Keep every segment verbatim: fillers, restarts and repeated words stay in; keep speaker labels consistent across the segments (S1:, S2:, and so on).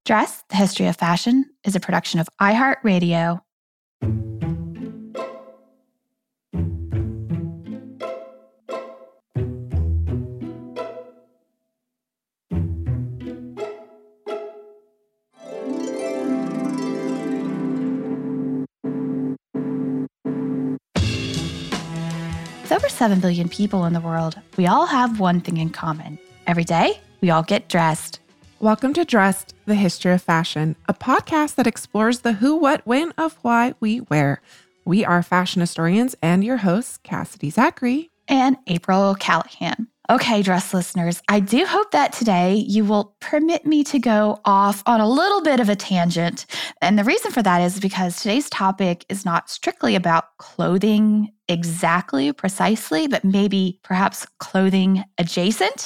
S1: Dress, The History of Fashion is a production of iHeartRadio. With over seven billion people in the world, we all have one thing in common. Every day, we all get dressed.
S2: Welcome to Dressed, The History of Fashion, a podcast that explores the who, what, when of why we wear. We are fashion historians and your hosts, Cassidy Zachary
S1: and April Callahan. Okay, dress listeners, I do hope that today you will permit me to go off on a little bit of a tangent. And the reason for that is because today's topic is not strictly about clothing exactly, precisely, but maybe perhaps clothing adjacent.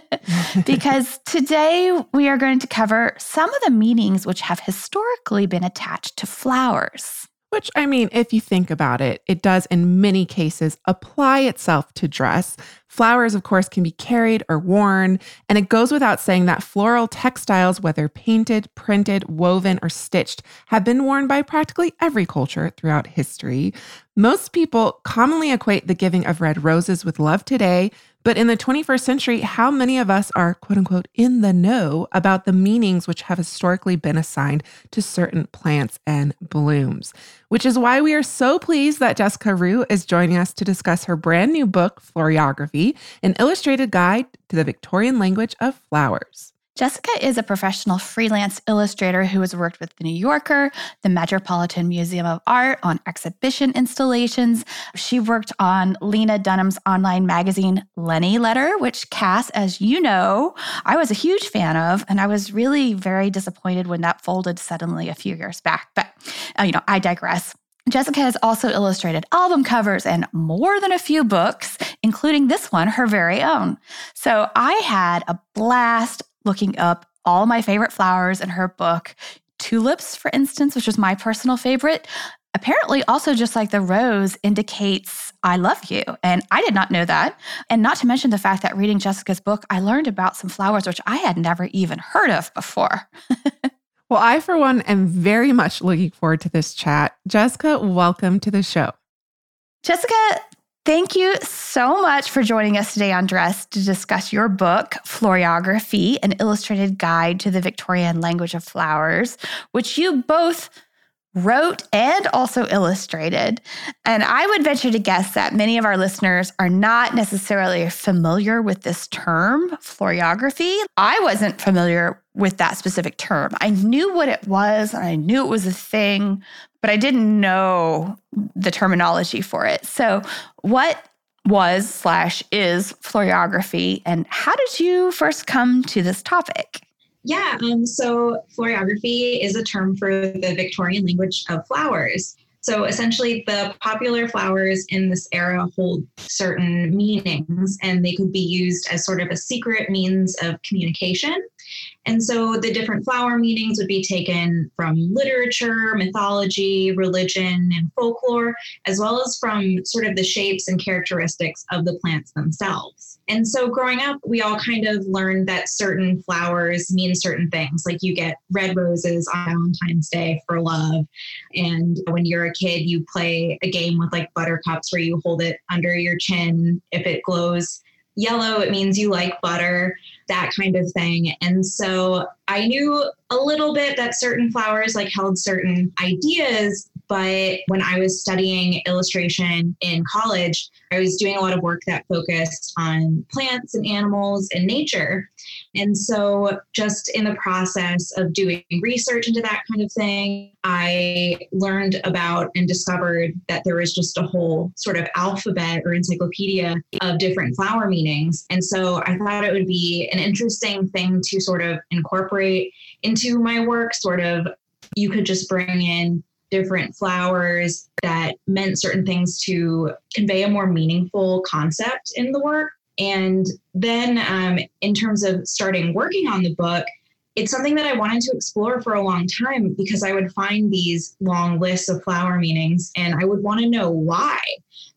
S1: Because today we are going to cover some of the meanings which have historically been attached to flowers.
S2: Which, I mean, if you think about it, it does in many cases apply itself to dress. Flowers, of course, can be carried or worn, and it goes without saying that floral textiles, whether painted, printed, woven, or stitched, have been worn by practically every culture throughout history. Most people commonly equate the giving of red roses with love today, but in the twenty-first century, how many of us are, quote unquote, in the know about the meanings which have historically been assigned to certain plants and blooms? Which is why we are so pleased that Jessica Rue is joining us to discuss her brand new book, Floriography, an illustrated guide to the Victorian language of flowers.
S1: Jessica is a professional freelance illustrator who has worked with The New Yorker, the Metropolitan Museum of Art on exhibition installations. She worked on Lena Dunham's online magazine, Lenny Letter, which, Cass, as you know, I was a huge fan of, and I was really very disappointed when that folded suddenly a few years back. But, uh, you know, I digress. Jessica has also illustrated album covers and more than a few books, including this one, her very own. So I had a blast looking up all my favorite flowers in her book. Tulips, for instance, which was my personal favorite, apparently also just like the rose indicates I love you. And I did not know that. And not to mention the fact that reading Jessica's book, I learned about some flowers which I had never even heard of before.
S2: Well, I, for one, am very much looking forward to this chat. Jessica, welcome to the show.
S1: Jessica, thank you so much for joining us today on Dress to discuss your book, Floriography, an illustrated guide to the Victorian language of flowers, which you both wrote and also illustrated. And I would venture to guess that many of our listeners are not necessarily familiar with this term, floriography. I wasn't familiar with that specific term. I knew what it was, and I knew it was a thing, but I didn't know the terminology for it. So what was slash is floriography, and how did you first come to this topic?
S3: Yeah, um, so floriography is a term for the Victorian language of flowers. So essentially, the popular flowers in this era hold certain meanings, and they could be used as sort of a secret means of communication. And so the different flower meanings would be taken from literature, mythology, religion, and folklore, as well as from sort of the shapes and characteristics of the plants themselves. And so growing up, we all kind of learned that certain flowers mean certain things. Like you get red roses on Valentine's Day for love. And when you're a kid, you play a game with like buttercups where you hold it under your chin. If it glows yellow, it means you like butter, that kind of thing. And so I knew a little bit that certain flowers like held certain ideas, but when I was studying illustration in college, I was doing a lot of work that focused on plants and animals and nature. And so just in the process of doing research into that kind of thing, I learned about and discovered that there was just a whole sort of alphabet or encyclopedia of different flower meanings. And so I thought it would be an interesting thing to sort of incorporate into my work. Sort of, you could just bring in different flowers that meant certain things to convey a more meaningful concept in the work. And then um, in terms of starting working on the book, it's something that I wanted to explore for a long time because I would find these long lists of flower meanings and I would want to know why.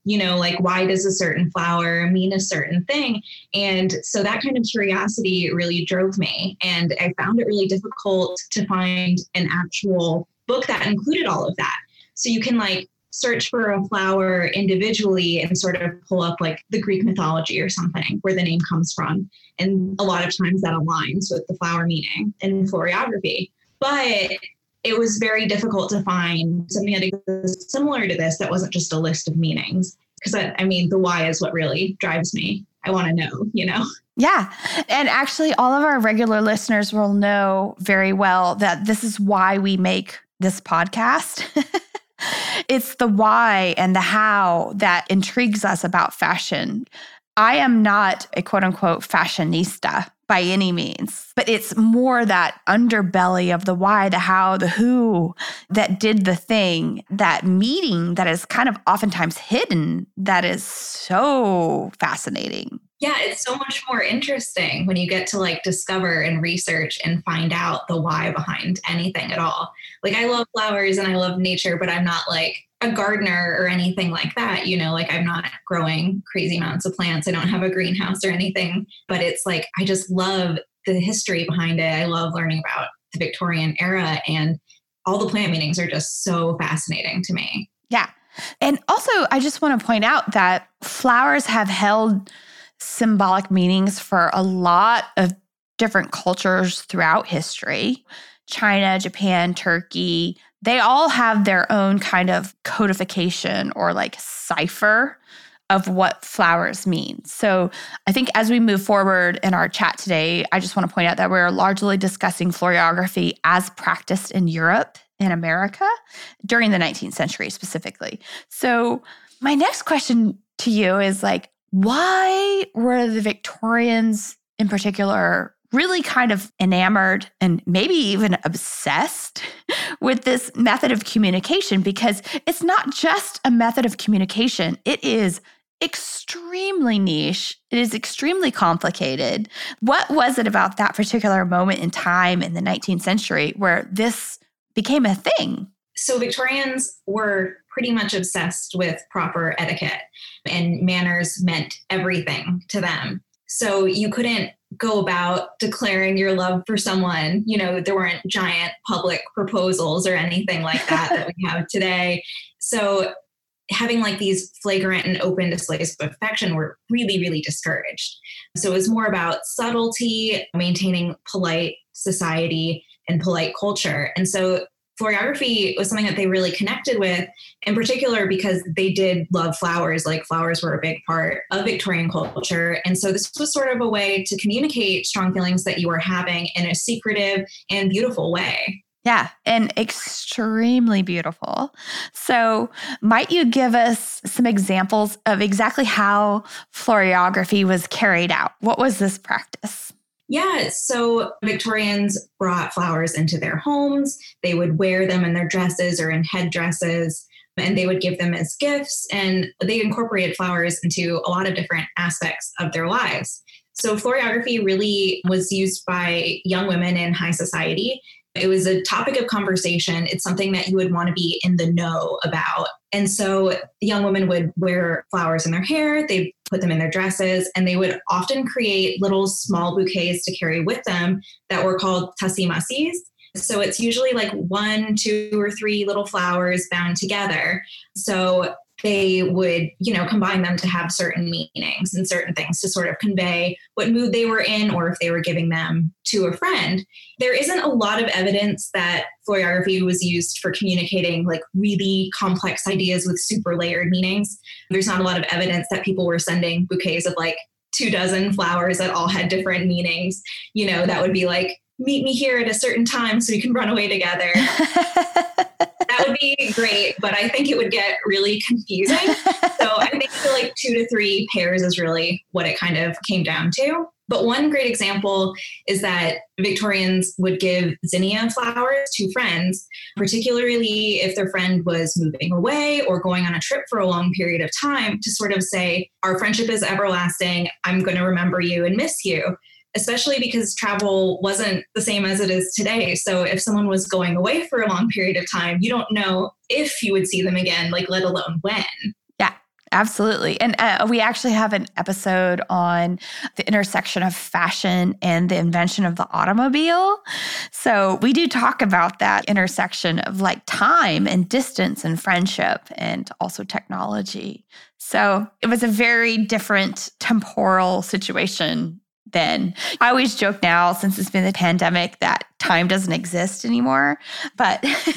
S3: You know, like, why does a certain flower mean a certain thing? And so that kind of curiosity really drove me. And I found it really difficult to find an actual book that included all of that. So you can like search for a flower individually and sort of pull up like the Greek mythology or something where the name comes from. And a lot of times that aligns with the flower meaning in florography. But it was very difficult to find something that exists similar to this that wasn't just a list of meanings. Because I, I mean, the why is what really drives me. I want to know, you know?
S1: Yeah. And actually, all of our regular listeners will know very well that this is why we make this podcast. It's the why and the how that intrigues us about fashion. I am not a quote unquote fashionista by any means, but it's more that underbelly of the why, the how, the who that did the thing, that meeting that is kind of oftentimes hidden, that is so fascinating.
S3: Yeah, it's so much more interesting when you get to like discover and research and find out the why behind anything at all. Like, I love flowers and I love nature, but I'm not like a gardener or anything like that. You know, like, I'm not growing crazy amounts of plants. I don't have a greenhouse or anything, but it's like, I just love the history behind it. I love learning about the Victorian era, and all the plant meanings are just so fascinating to me.
S1: Yeah. And also, I just want to point out that flowers have held symbolic meanings for a lot of different cultures throughout history. China, Japan, Turkey, they all have their own kind of codification or like cipher of what flowers mean. So I think as we move forward in our chat today, I just want to point out that we're largely discussing florography as practiced in Europe and America during the nineteenth century specifically. So my next question to you is like, why were the Victorians in particular really kind of enamored and maybe even obsessed with this method of communication? Because it's not just a method of communication. It is extremely niche. It is extremely complicated. What was it about that particular moment in time in the nineteenth century where this became a thing?
S3: So Victorians were pretty much obsessed with proper etiquette, and manners meant everything to them. So you couldn't go about declaring your love for someone. You know, there weren't giant public proposals or anything like that that we have today. So having like these flagrant and open displays of affection were really, really discouraged. So it was more about subtlety, maintaining polite society and polite culture. And so florography was something that they really connected with, in particular because they did love flowers. Like, flowers were a big part of Victorian culture. And so this was sort of a way to communicate strong feelings that you were having in a secretive and beautiful way.
S1: Yeah, and extremely beautiful. So might you give us some examples of exactly how florography was carried out? What was this practice?
S3: Yeah, so Victorians brought flowers into their homes. They would wear them in their dresses or in headdresses, and they would give them as gifts. And they incorporated flowers into a lot of different aspects of their lives. So florography really was used by young women in high society. It was a topic of conversation. It's something that you would want to be in the know about. And so young women would wear flowers in their hair, they put them in their dresses, and they would often create little small bouquets to carry with them that were called tasimasis. So it's usually like one, two, or three little flowers bound together. So they would, you know, combine them to have certain meanings and certain things to sort of convey what mood they were in, or if they were giving them to a friend. There isn't a lot of evidence that florography was used for communicating like really complex ideas with super layered meanings. There's not a lot of evidence that people were sending bouquets of like two dozen flowers that all had different meanings. You know, that would be like, meet me here at a certain time so we can run away together. That would be great, but I think it would get really confusing. So I think like two to three pairs is really what it kind of came down to. But one great example is that Victorians would give zinnia flowers to friends, particularly if their friend was moving away or going on a trip for a long period of time, to sort of say, our friendship is everlasting. I'm going to remember you and miss you. Especially because travel wasn't the same as it is today. So if someone was going away for a long period of time, you don't know if you would see them again, like let alone when.
S1: Yeah. Absolutely. And uh, we actually have an episode on the intersection of fashion and the invention of the automobile. So we do talk about that intersection of like time and distance and friendship and also technology. So it was a very different temporal situation then. I always joke now, since it's been the pandemic, that time doesn't exist anymore, but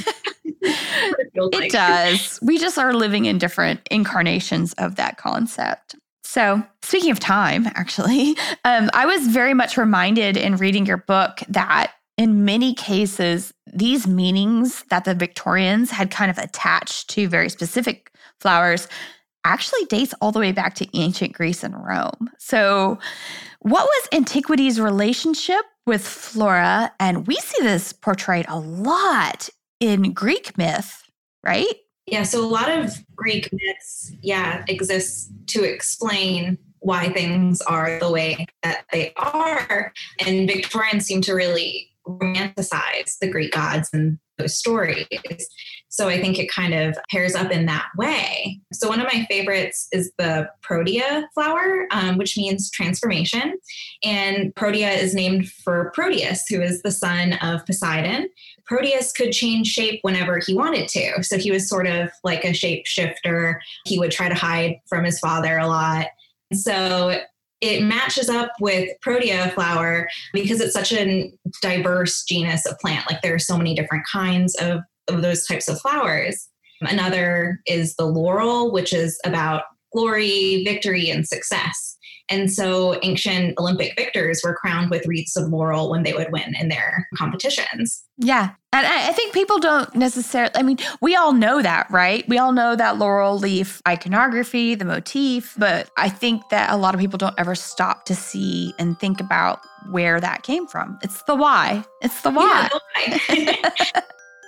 S1: it, it does. We just are living in different incarnations of that concept. So speaking of time, actually, um, I was very much reminded in reading your book that in many cases, these meanings that the Victorians had kind of attached to very specific flowers actually dates all the way back to ancient Greece and Rome. So what was antiquity's relationship with flora? And we see this portrayed a lot in Greek myth, right?
S3: Yeah, so a lot of Greek myths, yeah, exist to explain why things are the way that they are. And Victorians seem to really romanticize the Greek gods and those stories. So I think it kind of pairs up in that way. So one of my favorites is the Protea flower, um, which means transformation. And Protea is named for Proteus, who is the son of Poseidon. Proteus could change shape whenever he wanted to. So he was sort of like a shapeshifter. He would try to hide from his father a lot. So it matches up with Protea flower because it's such a diverse genus of plant. Like there are so many different kinds of, of those types of flowers. Another is the laurel, which is about glory, victory, and success. And so ancient Olympic victors were crowned with wreaths of laurel when they would win in their competitions.
S1: Yeah. And I think people don't necessarily, I mean, we all know that, right? We all know that laurel leaf iconography, the motif, but I think that a lot of people don't ever stop to see and think about where that came from. It's the why. It's the why.
S3: Yeah, the why.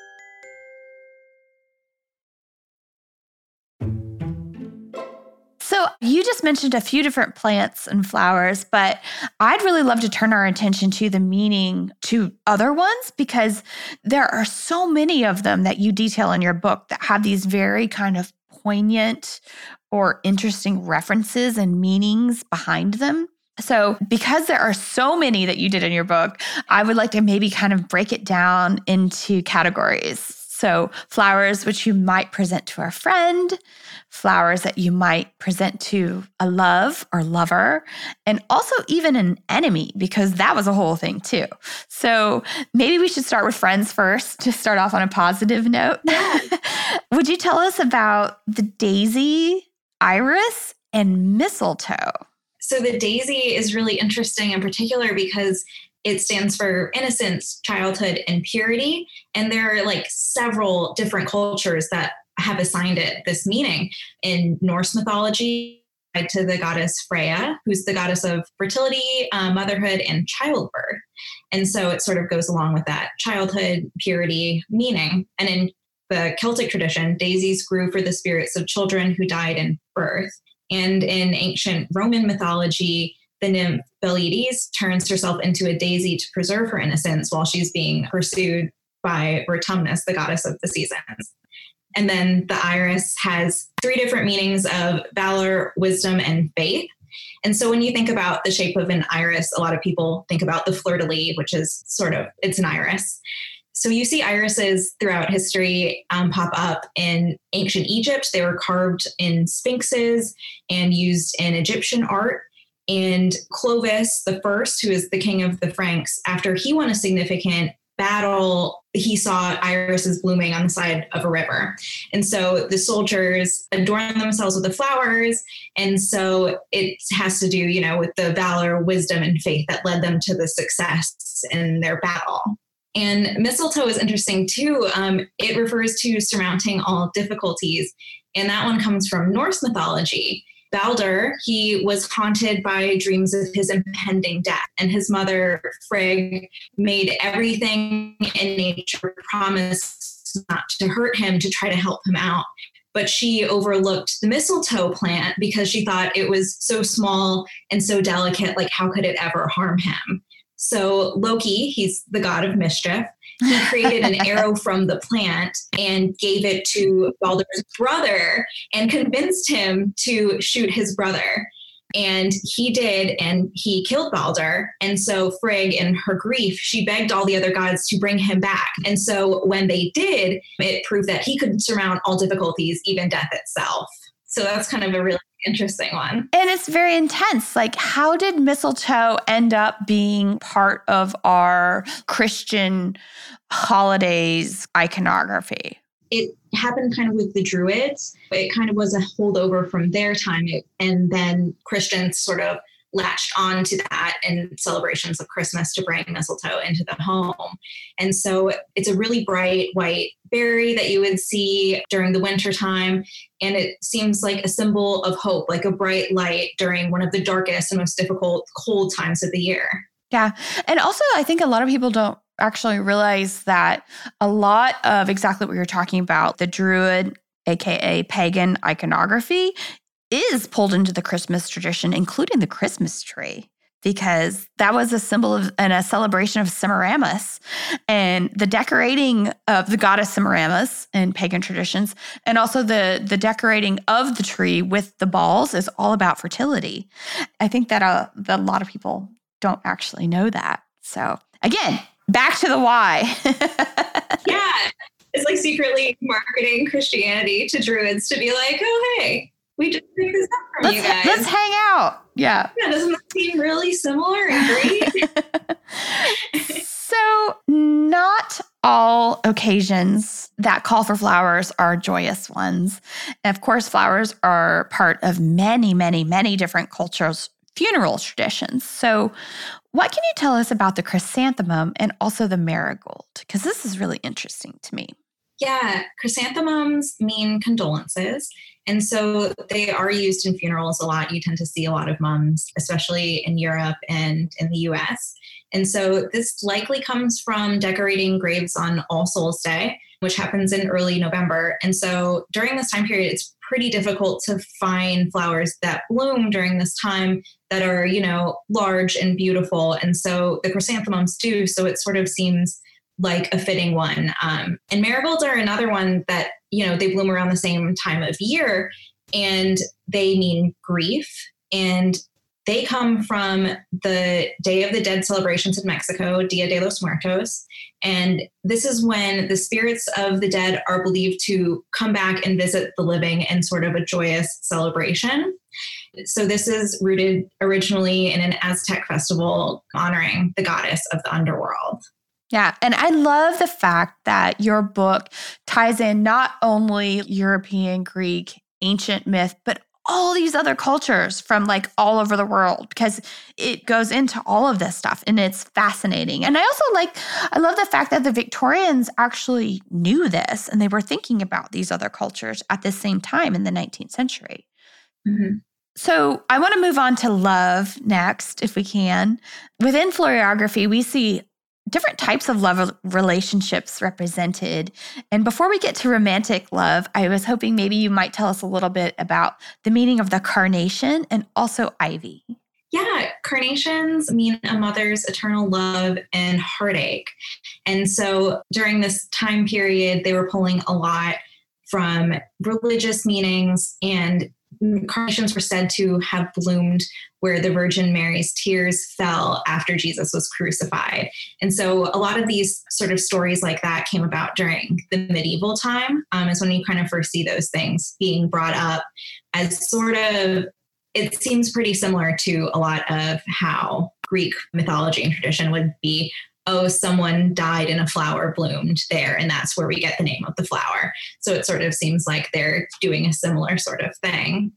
S1: So you just mentioned a few different plants and flowers, but I'd really love to turn our attention to the meaning to other ones because there are so many of them that you detail in your book that have these very kind of poignant or interesting references and meanings behind them. So because there are so many that you did in your book, I would like to maybe kind of break it down into categories. So flowers which you might present to a friend, flowers that you might present to a love or lover, and also even an enemy, because that was a whole thing too. So maybe we should start with friends first to start off on a positive note. Would you tell us about the daisy, iris, and mistletoe?
S3: So the daisy is really interesting in particular because it stands for innocence, childhood, and purity. And there are like several different cultures that have assigned it this meaning. In Norse mythology, tied to the goddess Freya, who's the goddess of fertility, uh, motherhood, and childbirth. And so it sort of goes along with that childhood, purity meaning. And in the Celtic tradition, daisies grew for the spirits of children who died in birth. And in ancient Roman mythology, the nymph Pleiades turns herself into a daisy to preserve her innocence while she's being pursued by Vertumnus, the goddess of the seasons. And then the iris has three different meanings of valor, wisdom, and faith. And so when you think about the shape of an iris, a lot of people think about the fleur-de-lis, which is sort of, it's an iris. So you see irises throughout history um, pop up in ancient Egypt. They were carved in sphinxes and used in Egyptian art. And Clovis the First, who is the king of the Franks, after he won a significant battle, he saw irises blooming on the side of a river. And so the soldiers adorned themselves with the flowers. And so it has to do, you know, with the valor, wisdom, and faith that led them to the success in their battle. And mistletoe is interesting too. Um, it refers to surmounting all difficulties. And that one comes from Norse mythology. Balder, he was haunted by dreams of his impending death, and his mother, Frigg, made everything in nature promise not to hurt him to try to help him out. But she overlooked the mistletoe plant because she thought it was so small and so delicate, like how could it ever harm him? So Loki, he's the god of mischief, he created an arrow from the plant and gave it to Baldur's brother and convinced him to shoot his brother. And he did, and he killed Baldur. And so Frigg, in her grief, she begged all the other gods to bring him back. And so when they did, it proved that he could surmount all difficulties, even death itself. So that's kind of a really interesting one.
S1: And it's very intense. Like, how did mistletoe end up being part of our Christian holidays iconography?
S3: It happened kind of with the Druids. It kind of was a holdover from their time. And then Christians sort of latched on to that in celebrations of Christmas to bring mistletoe into the home. And so it's a really bright white berry that you would see during the winter time. And it seems like a symbol of hope, like a bright light during one of the darkest and most difficult cold times of the year.
S1: Yeah. And also, I think a lot of people don't actually realize that a lot of exactly what you're talking about, the Druid, A K A pagan iconography, is pulled into the Christmas tradition, including the Christmas tree, because that was a symbol of and a celebration of Semiramis and the decorating of the goddess Semiramis in pagan traditions. And also the, the decorating of the tree with the balls is all about fertility. I think that, uh, that a lot of people don't actually know that. So again, back to the why.
S3: Yeah. It's like secretly marketing Christianity to Druids to be like, oh, hey, we just picked this up from
S1: let's,
S3: you guys.
S1: Let's hang out. Yeah.
S3: Yeah, doesn't that seem really similar and great?
S1: So not all occasions that call for flowers are joyous ones. And of course, flowers are part of many, many, many different cultures' funeral traditions. So what can you tell us about the chrysanthemum and also the marigold? Because this is really interesting to me.
S3: Yeah, chrysanthemums mean condolences. And so they are used in funerals a lot. You tend to see a lot of mums, especially in Europe and in the U S. And so this likely comes from decorating graves on All Souls Day, which happens in early November. And so during this time period, it's pretty difficult to find flowers that bloom during this time that are, you know, large and beautiful. And so the chrysanthemums do. So it sort of seems like a fitting one. Um, and marigolds are another one that, you know, they bloom around the same time of year, and they mean grief. And they come from the Day of the Dead celebrations in Mexico, Dia de los Muertos. And this is when the spirits of the dead are believed to come back and visit the living in sort of a joyous celebration. So this is rooted originally in an Aztec festival honoring the goddess of the underworld.
S1: Yeah. And I love the fact that your book ties in not only European, Greek, ancient myth, but all these other cultures from like all over the world, because it goes into all of this stuff and it's fascinating. And I also like, I love the fact that the Victorians actually knew this and they were thinking about these other cultures at the same time in the nineteenth century.
S3: Mm-hmm.
S1: So I want to move on to love next, if we can. Within floriography, we see different types of love relationships represented. And before we get to romantic love, I was hoping maybe you might tell us a little bit about the meaning of the carnation and also ivy.
S3: Yeah, carnations mean a mother's eternal love and heartache. And so during this time period, they were pulling a lot from religious meanings, and carnations were said to have bloomed where the Virgin Mary's tears fell after Jesus was crucified. And so a lot of these sort of stories like that came about during the medieval time, um, is when you kind of first see those things being brought up as sort of, it seems pretty similar to a lot of how Greek mythology and tradition would be. Oh, someone died and a flower bloomed there, and that's where we get the name of the flower. So it sort of seems like they're doing a similar sort of thing.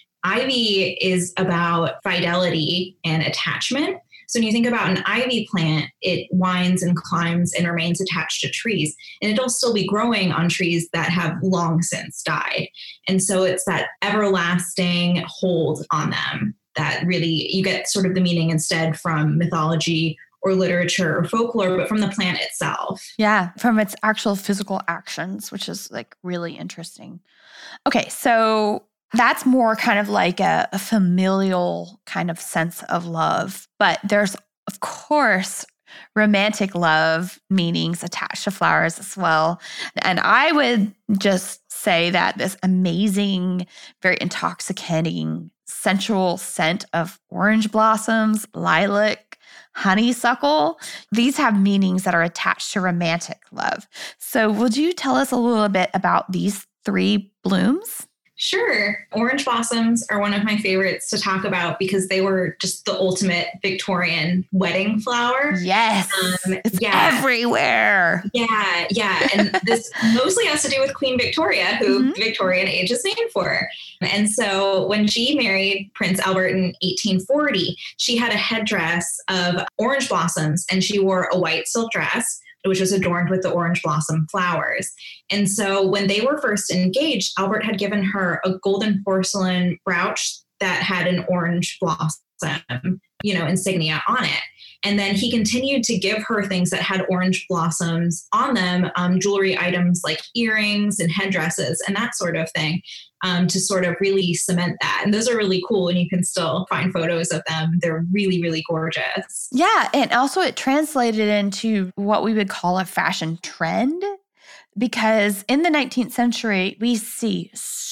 S3: Ivy is about fidelity and attachment. So when you think about an ivy plant, it winds and climbs and remains attached to trees, and it'll still be growing on trees that have long since died. And so it's that everlasting hold on them that really you get sort of the meaning instead from mythology or literature or folklore, but from the plant itself.
S1: Yeah, from its actual physical actions, which is like really interesting. Okay, so that's more kind of like a, a familial kind of sense of love. But there's, of course, romantic love meanings attached to flowers as well. And I would just say that this amazing, very intoxicating, sensual scent of orange blossoms, lilac, honeysuckle, these have meanings that are attached to romantic love. So would you tell us a little bit about these three blooms?
S3: Sure. Orange blossoms are one of my favorites to talk about because they were just the ultimate Victorian wedding flower.
S1: Yes. Um, it's yeah. everywhere.
S3: Yeah. Yeah. And this mostly has to do with Queen Victoria, who mm-hmm. the Victorian age is named for. And so when she married Prince Albert in eighteen forty, she had a headdress of orange blossoms and she wore a white silk dress, which was adorned with the orange blossom flowers. And so when they were first engaged, Albert had given her a golden porcelain brooch that had an orange blossom, you know, insignia on it. And then he continued to give her things that had orange blossoms on them, um, jewelry items like earrings and headdresses and that sort of thing, um, to sort of really cement that. And those are really cool. And you can still find photos of them. They're really, really gorgeous.
S1: Yeah. And also it translated into what we would call a fashion trend, because in the nineteenth century, we see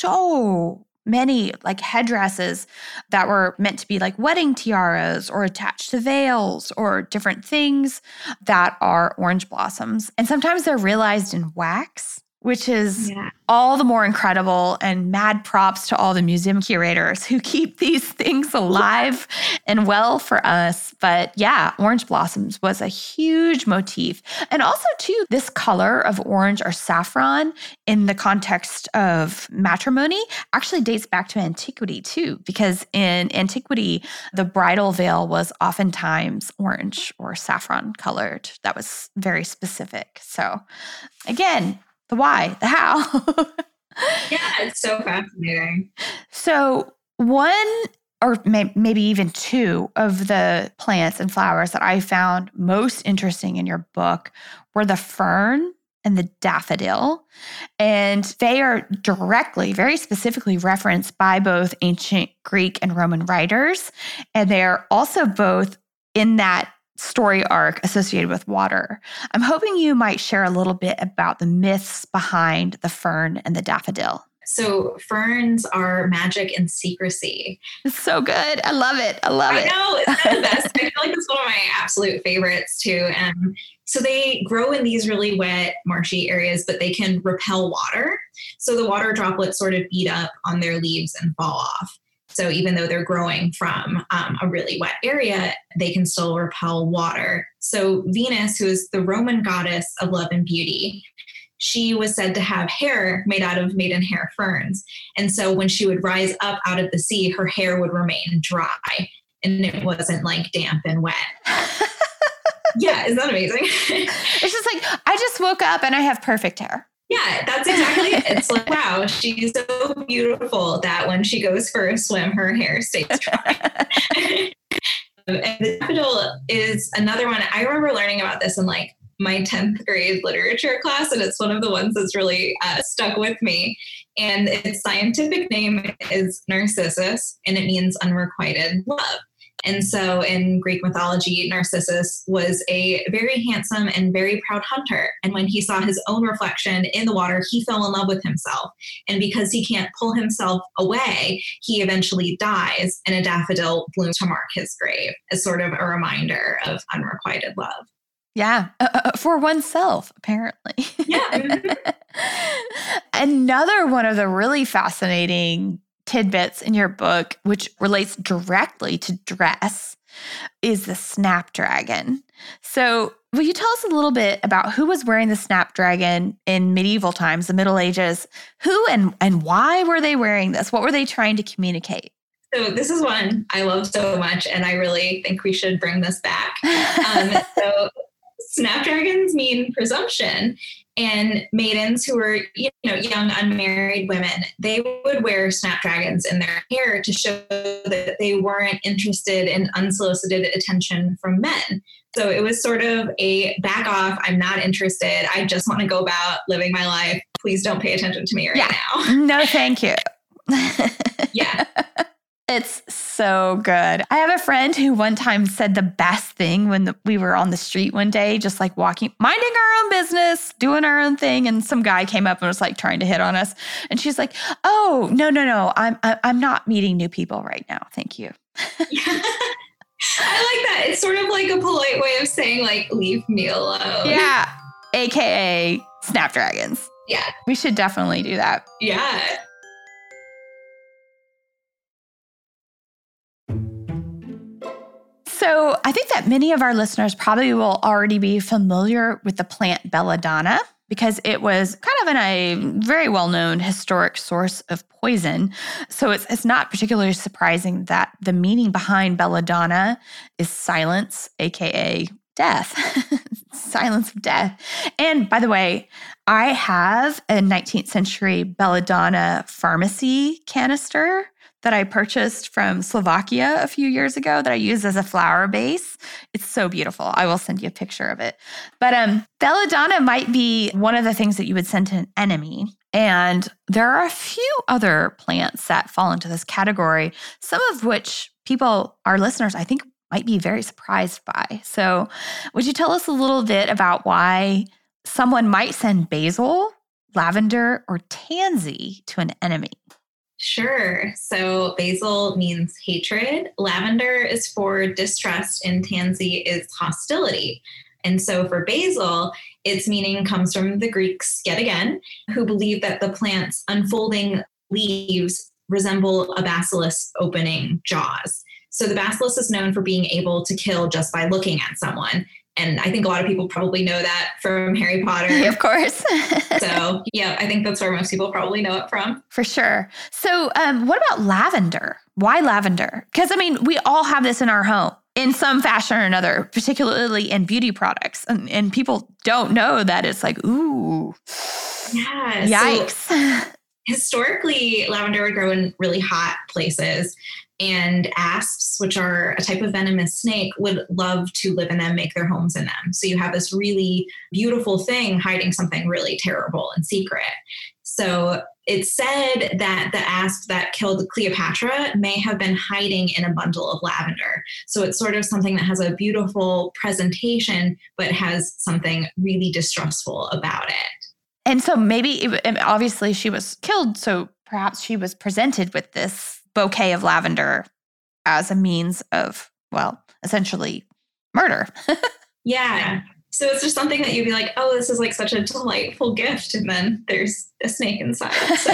S1: so many like headdresses that were meant to be like wedding tiaras or attached to veils or different things that are orange blossoms. And sometimes they're realized in wax, which is yeah. all the more incredible, and mad props to all the museum curators who keep these things alive and well for us. But yeah, orange blossoms was a huge motif. And also too, this color of orange or saffron in the context of matrimony actually dates back to antiquity too, because in antiquity, the bridal veil was oftentimes orange or saffron colored. That was very specific. So again, the why, the how.
S3: Yeah, it's so fascinating.
S1: So one or may, maybe even two of the plants and flowers that I found most interesting in your book were the fern and the daffodil. And they are directly, very specifically referenced by both ancient Greek and Roman writers. And they're also both in that story arc associated with water. I'm hoping you might share a little bit about the myths behind the fern and the daffodil.
S3: So ferns are magic and secrecy.
S1: It's so good. I love it. I love
S3: I
S1: it.
S3: I know. It's the best. I feel like it's one of my absolute favorites too. And so they grow in these really wet, marshy areas, but they can repel water. So the water droplets sort of beat up on their leaves and fall off. So even though they're growing from um, a really wet area, they can still repel water. So Venus, who is the Roman goddess of love and beauty, she was said to have hair made out of maidenhair ferns. And so when she would rise up out of the sea, her hair would remain dry and it wasn't like damp and wet. Yeah, isn't that amazing?
S1: It's just like, I just woke up and I have perfect hair.
S3: Yeah, that's exactly it. It's like, wow, she's so beautiful that when she goes for a swim, her hair stays dry. And the daffodil is another one. I remember learning about this in like my tenth grade literature class, and it's one of the ones that's really uh, stuck with me. And its scientific name is Narcissus, and it means unrequited love. And so in Greek mythology, Narcissus was a very handsome and very proud hunter. And when he saw his own reflection in the water, he fell in love with himself. And because he can't pull himself away, he eventually dies, and a daffodil blooms to mark his grave as sort of a reminder of unrequited love.
S1: Yeah, uh, for oneself, apparently.
S3: Yeah.
S1: Another one of the really fascinating tidbits in your book, which relates directly to dress, is the snapdragon. So will you tell us a little bit about who was wearing the snapdragon in medieval times, the Middle Ages? Who and, and why were they wearing this? What were they trying to communicate?
S3: So this is one I love so much, and I really think we should bring this back. Um, so snapdragons mean presumption. And maidens who were, you know, young, unmarried women, they would wear snapdragons in their hair to show that they weren't interested in unsolicited attention from men. So it was sort of a back off. I'm not interested. I just want to go about living my life. Please don't pay attention to me right
S1: yeah.
S3: now.
S1: No, thank you.
S3: Yeah.
S1: It's so good. I have a friend who one time said the best thing when the, we were on the street one day, just like walking, minding our own business, doing our own thing. And some guy came up and was like trying to hit on us. And she's like, oh, no, no, no. I'm, I'm not meeting new people right now. Thank you.
S3: Yeah. I like that. It's sort of like a polite way of saying like, leave me alone.
S1: Yeah. A K A Snapdragons.
S3: Yeah.
S1: We should definitely do that.
S3: Yeah.
S1: So I think that many of our listeners probably will already be familiar with the plant belladonna because it was kind of in a very well-known historic source of poison. So it's, it's not particularly surprising that the meaning behind belladonna is silence, A K A death, silence of death. And by the way, I have a nineteenth century belladonna pharmacy canister that I purchased from Slovakia a few years ago that I use as a flower base. It's so beautiful. I will send you a picture of it. But um, belladonna might be one of the things that you would send to an enemy. And there are a few other plants that fall into this category, some of which people, our listeners, I think might be very surprised by. So would you tell us a little bit about why someone might send basil, lavender, or tansy to an enemy?
S3: Sure. So basil means hatred. Lavender is for distrust and tansy is hostility. And so for basil, its meaning comes from the Greeks yet again, who believe that the plant's unfolding leaves resemble a basilisk opening jaws. So the basilisk is known for being able to kill just by looking at someone. And I think a lot of people probably know that from Harry Potter.
S1: Of course.
S3: So yeah, I think that's where most people probably know it from.
S1: For sure. So um, what about lavender? Why lavender? Because I mean, we all have this in our home in some fashion or another, particularly in beauty products. And, and people don't know that it's like, ooh,
S3: yeah,
S1: yikes.
S3: So historically, lavender would grow in really hot places. And asps, which are a type of venomous snake, would love to live in them, make their homes in them. So you have this really beautiful thing hiding something really terrible and secret. So it's said that the asp that killed Cleopatra may have been hiding in a bundle of lavender. So it's sort of something that has a beautiful presentation, but has something really distrustful about it.
S1: And so maybe, it, obviously she was killed, so perhaps she was presented with this bouquet of lavender as a means of, well, essentially murder.
S3: Yeah. So it's just something that you'd be like, oh, this is like such a delightful gift. And then there's a snake inside. So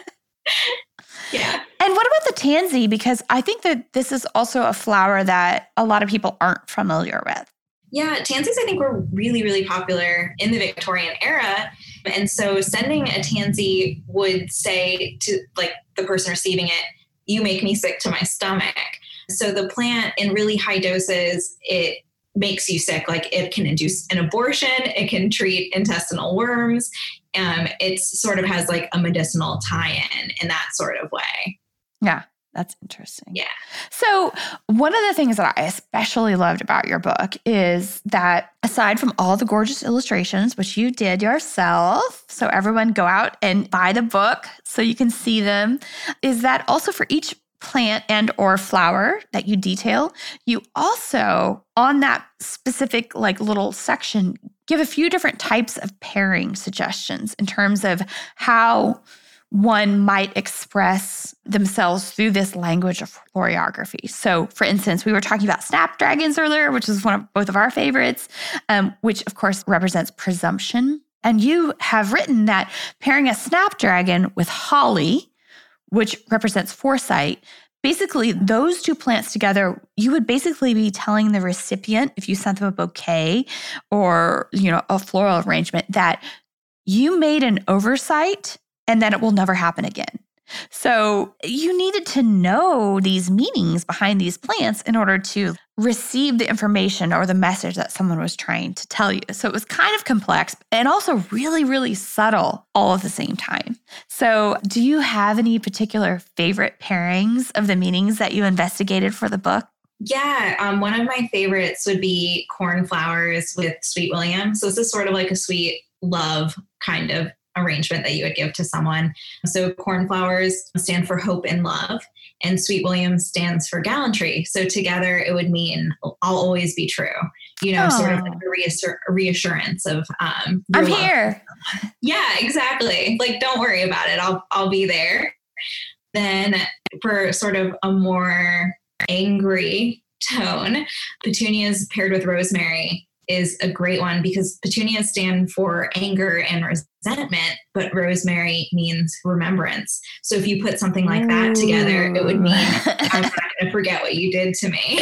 S3: yeah.
S1: And what about the tansy? Because I think that this is also a flower that a lot of people aren't familiar with.
S3: Yeah, tansies I think were really, really popular in the Victorian era. And so sending a tansy would say to like the person receiving it, you make me sick to my stomach. So the plant in really high doses, it makes you sick. Like it can induce an abortion. It can treat intestinal worms. Um, it sort of has like a medicinal tie-in in that sort of way.
S1: Yeah, that's interesting.
S3: Yeah.
S1: So one of the things that I especially loved about your book is that aside from all the gorgeous illustrations, which you did yourself, so everyone go out and buy the book so you can see them, is that also for each plant and or flower that you detail, you also, on that specific like little section, give a few different types of pairing suggestions in terms of how one might express themselves through this language of florography. So, for instance, we were talking about snapdragons earlier, which is one of both of our favorites, um, which of course represents presumption. And you have written that pairing a snapdragon with holly, which represents foresight, basically those two plants together, you would basically be telling the recipient, if you sent them a bouquet or, you know, a floral arrangement, that you made an oversight and that it will never happen again. So you needed to know these meanings behind these plants in order to receive the information or the message that someone was trying to tell you. So it was kind of complex and also really, really subtle all at the same time. So do you have any particular favorite pairings of the meanings that you investigated for the book?
S3: Yeah, um, one of my favorites would be cornflowers with sweet William. So this is sort of like a sweet love kind of arrangement that you would give to someone. So cornflowers stand for hope and love, and Sweet William stands for gallantry. So together it would mean I'll always be true, you know, oh. sort of like a reassur- reassurance of um,
S1: I'm here.
S3: Yeah, exactly. Like, don't worry about it. I'll, I'll be there. Then for sort of a more angry tone, petunias paired with rosemary is a great one, because petunias stand for anger and resentment, but rosemary means remembrance. So if you put something like that together, it would mean I'm not going to forget what you did to me.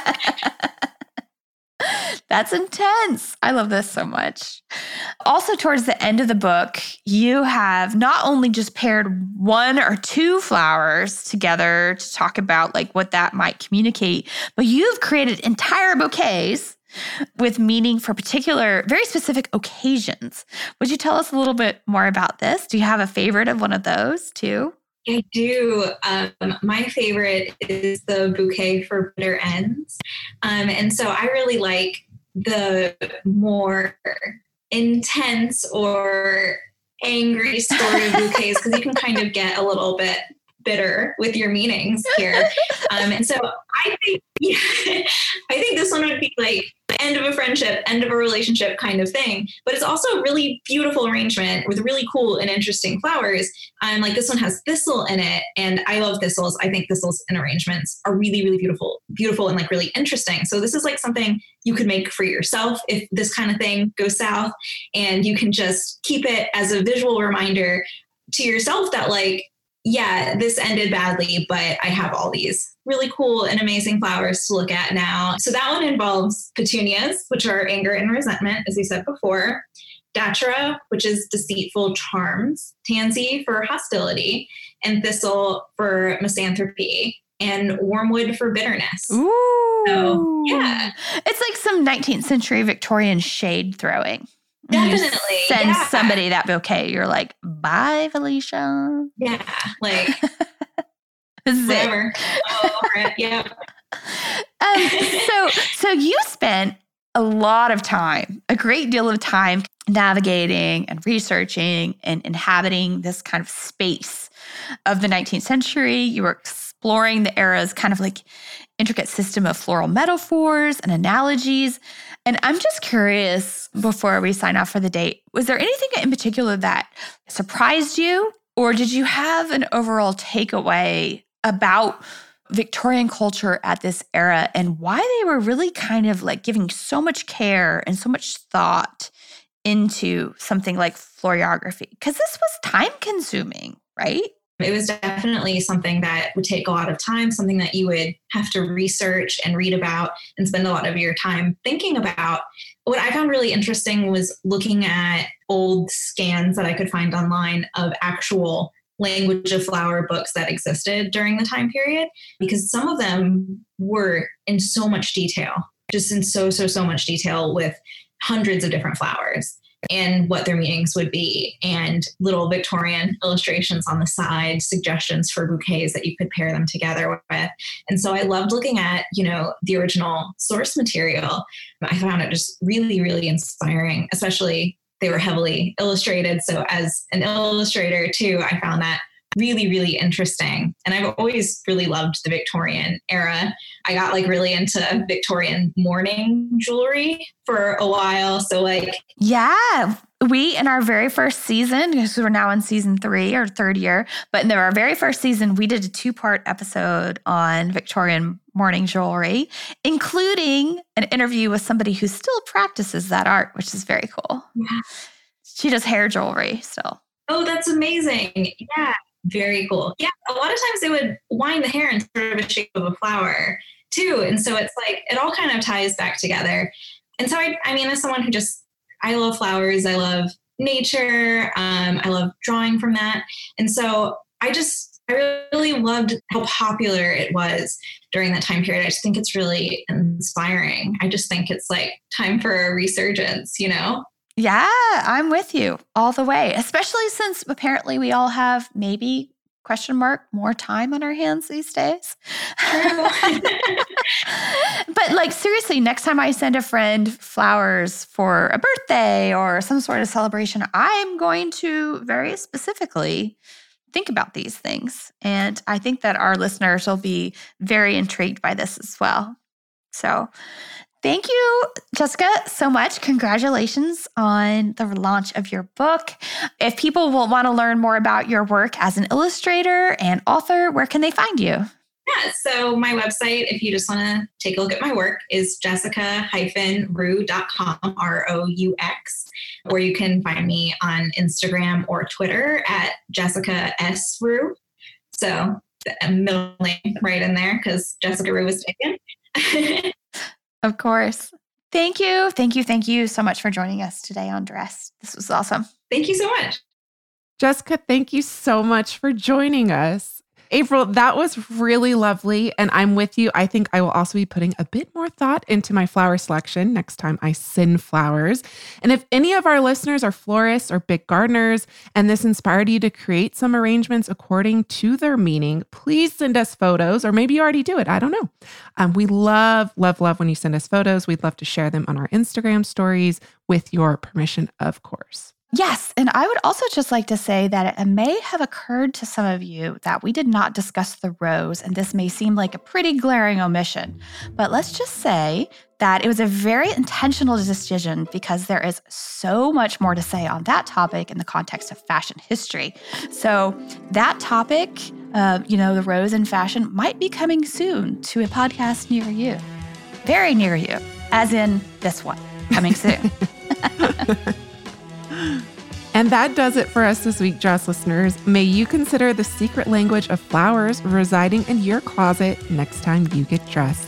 S1: That's intense. I love this so much. Also, towards the end of the book, you have not only just paired one or two flowers together to talk about like what that might communicate, but you've created entire bouquets with meaning for particular, very specific occasions. Would you tell us a little bit more about this? Do you have a favorite of one of those too?
S3: I do. Um, my favorite is the bouquet for bitter ends. Um, and so I really like the more intense or angry sort of bouquets, because you can kind of get a little bit bitter with your meanings here. Um, and so I think, yeah, I think this one would be like end of a friendship, end of a relationship kind of thing. But it's also a really beautiful arrangement with really cool and interesting flowers. Um, like this one has thistle in it, and I love thistles. I think thistles in arrangements are really, really beautiful, beautiful and like really interesting. So this is like something you could make for yourself if this kind of thing goes south, and you can just keep it as a visual reminder to yourself that like, yeah, this ended badly, but I have all these really cool and amazing flowers to look at now. So that one involves petunias, which are anger and resentment, as we said before, datura, which is deceitful charms, tansy for hostility, and thistle for misanthropy, and wormwood for bitterness.
S1: Ooh.
S3: So, yeah.
S1: It's like some nineteenth century Victorian shade throwing.
S3: Definitely.
S1: You send
S3: yeah.
S1: somebody that bouquet. You're like, bye, Felicia.
S3: Yeah. Like, whatever. Oh, right. Yeah.
S1: Um, so, so you spent a lot of time, a great deal of time navigating and researching and inhabiting this kind of space of the nineteenth century. You were exploring the era's kind of like intricate system of floral metaphors and analogies. And I'm just curious, before we sign off for the date, was there anything in particular that surprised you? Or did you have an overall takeaway about Victorian culture at this era and why they were really kind of like giving so much care and so much thought into something like florography? Because this was time consuming, right?
S3: It was definitely something that would take a lot of time, something that you would have to research and read about and spend a lot of your time thinking about. What I found really interesting was looking at old scans that I could find online of actual language of flower books that existed during the time period, because some of them were in so much detail, just in so, so, so much detail with hundreds of different flowers and what their meanings would be, and little Victorian illustrations on the side, suggestions for bouquets that you could pair them together with. And so I loved looking at, you know, the original source material. I found it just really, really inspiring, especially they were heavily illustrated. So as an illustrator too, I found that really, really interesting. And I've always really loved the Victorian era. I got like really into Victorian mourning jewelry for a while. So like,
S1: yeah, we, in our very first season, because we're now in season three or third year, but in our very first season, we did a two-part episode on Victorian mourning jewelry, including an interview with somebody who still practices that art, which is very cool.
S3: Yeah.
S1: She does hair jewelry still.
S3: Oh, that's amazing. Yeah. Very cool. Yeah. A lot of times they would wind the hair in sort of a shape of a flower too. And so it's like, it all kind of ties back together. And so I, I mean, as someone who just, I love flowers, I love nature. Um, I love drawing from that. And so I just, I really loved how popular it was during that time period. I just think it's really inspiring. I just think it's like time for a resurgence, you know?
S1: Yeah, I'm with you all the way, especially since apparently we all have maybe, question mark, more time on our hands these days.
S3: True.
S1: But like, seriously, next time I send a friend flowers for a birthday or some sort of celebration, I'm going to very specifically think about these things. And I think that our listeners will be very intrigued by this as well. So thank you, Jessica, so much. Congratulations on the launch of your book. If people will want to learn more about your work as an illustrator and author, where can they find you?
S3: Yeah, so my website, if you just want to take a look at my work, is jessica dash roux dot com, R O U X, or you can find me on Instagram or Twitter at Jessica S. Roux. So the middle name right in there because Jessica Roux was taken.
S1: Of course. Thank you. Thank you. Thank you so much for joining us today on Dressed. This was awesome.
S3: Thank you so much.
S2: Jessica, thank you so much for joining us. April, that was really lovely. And I'm with you. I think I will also be putting a bit more thought into my flower selection next time I send flowers. And if any of our listeners are florists or big gardeners, and this inspired you to create some arrangements according to their meaning, please send us photos, or maybe you already do it. I don't know. Um, we love, love, love when you send us photos. We'd love to share them on our Instagram stories with your permission, of course.
S1: Yes. And I would also just like to say that it may have occurred to some of you that we did not discuss the rose, and this may seem like a pretty glaring omission. But let's just say that it was a very intentional decision because there is so much more to say on that topic in the context of fashion history. So that topic, uh, you know, the rose in fashion, might be coming soon to a podcast near you. Very near you, as in this one, coming soon.
S2: And that does it for us this week, Dress listeners. May you consider the secret language of flowers residing in your closet next time you get dressed.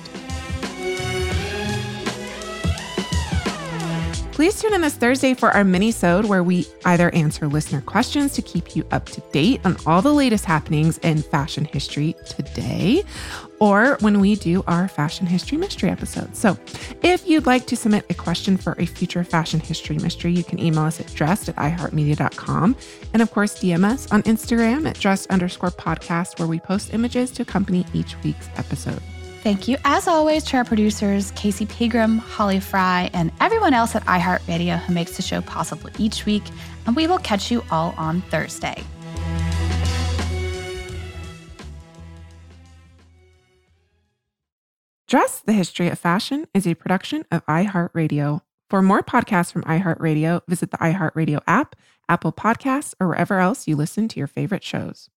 S2: Please tune in this Thursday for our mini-sode where we either answer listener questions to keep you up to date on all the latest happenings in fashion history today, or when we do our fashion history mystery episode. So if you'd like to submit a question for a future fashion history mystery, you can email us at dressed at i heart media dot com. And of course, D M us on Instagram at dressed underscore podcast, where we post images to accompany each week's episode.
S1: Thank you, as always, to our producers, Casey Pegram, Holly Fry, and everyone else at iHeartRadio who makes the show possible each week. And we will catch you all on Thursday.
S2: Dress, the History of Fashion is a production of iHeartRadio. For more podcasts from iHeartRadio, visit the iHeartRadio app, Apple Podcasts, or wherever else you listen to your favorite shows.